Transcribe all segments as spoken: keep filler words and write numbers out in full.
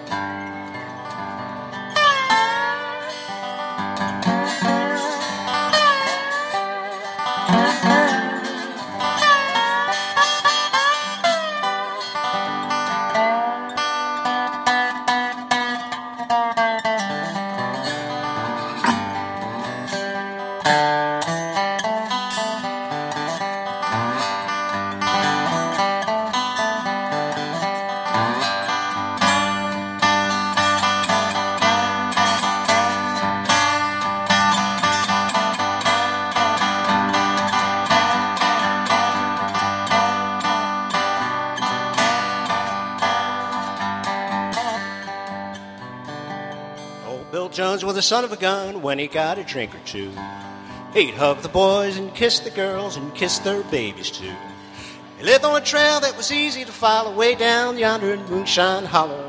Jones was the son of a gun when he got a drink or two. He'd hug the boys and kiss the girls and kiss their babies too. He lived on a trail that was easy to follow way down yonder in Moonshine Hollow.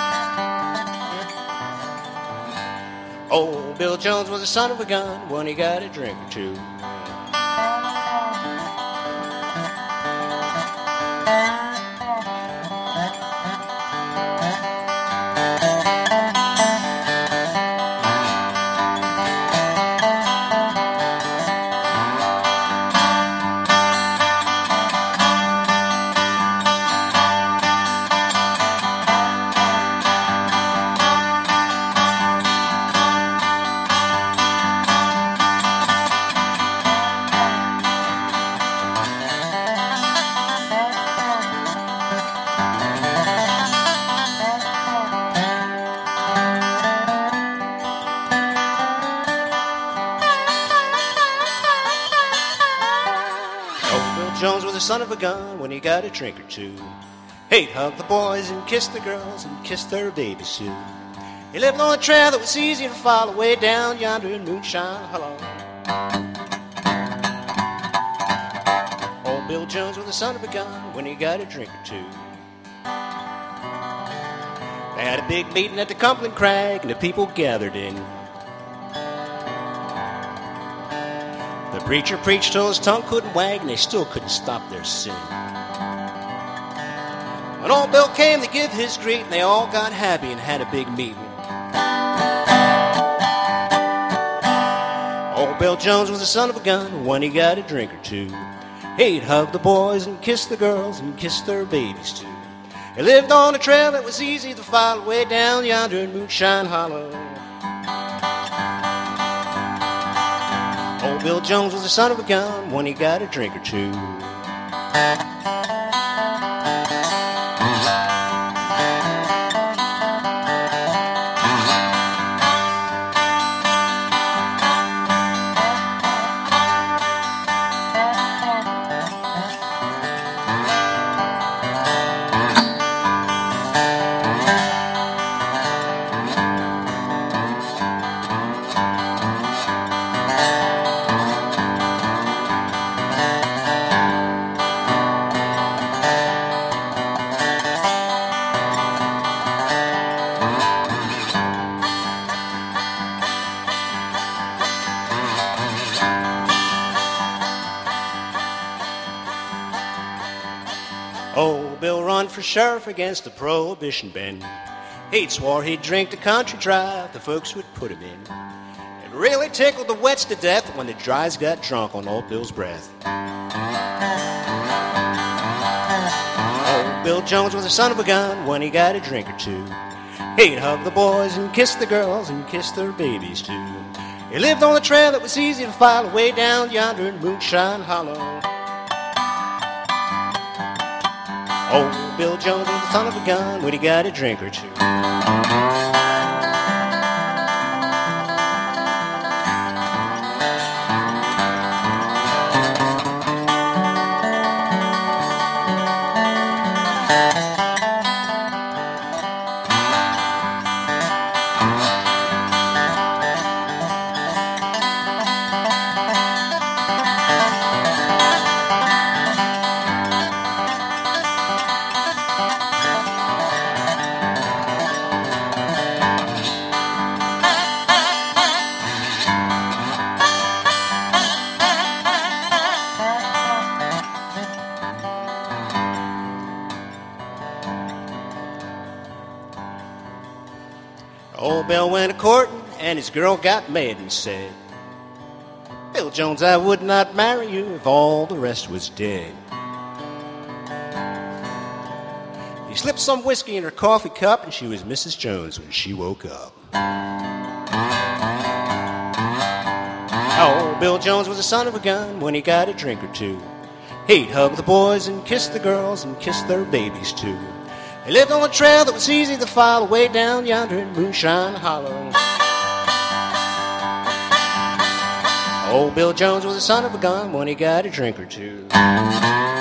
Old Bill Jones was the son of a gun when he got a drink or two. Jones was the son of a gun when he got a drink or two. He'd hug the boys and kiss the girls and kiss their babies too. He lived on a trail that was easy to follow way down yonder in Moonshine Hollow. Old Bill Jones was the son of a gun when he got a drink or two. They had a big meeting at the Cumberland Crag and the people gathered in. The preacher preached till his tongue couldn't wag, and they still couldn't stop their sin. When old Bill came to give his greeting, they all got happy and had a big meeting. Old Bill Jones was the son of a gun when he got a drink or two. He'd hug the boys and kiss the girls and kiss their babies too. He lived on a trail that was easy to follow way down yonder in Moonshine Hollow. Old Bill Jones was the son of a gun when he got a drink or two. Old Bill run for sheriff against the prohibition bend. He'd swore he'd drink the country dry if the folks would put him in. It really tickled the wets to death when the dries got drunk on old Bill's breath. Old Bill Jones was the son of a gun when he got a drink or two. He'd hug the boys and kiss the girls and kiss their babies too. He lived on a trail that was easy to follow way down yonder in Moonshine Hollow. Old Bill Jones was the son of a gun when he got a drink or two. Old Bill went a-courting, and his girl got mad and said, Bill Jones, I would not marry you if all the rest was dead. He slipped some whiskey in her coffee cup, and she was Missus Jones when she woke up. Oh, Bill Jones was a son of a gun when he got a drink or two. He'd hug the boys and kiss the girls and kiss their babies too. He lived on a trail that was easy to follow way down yonder in Moonshine Hollow. Old Bill Jones was a son of a gun when he got a drink or two.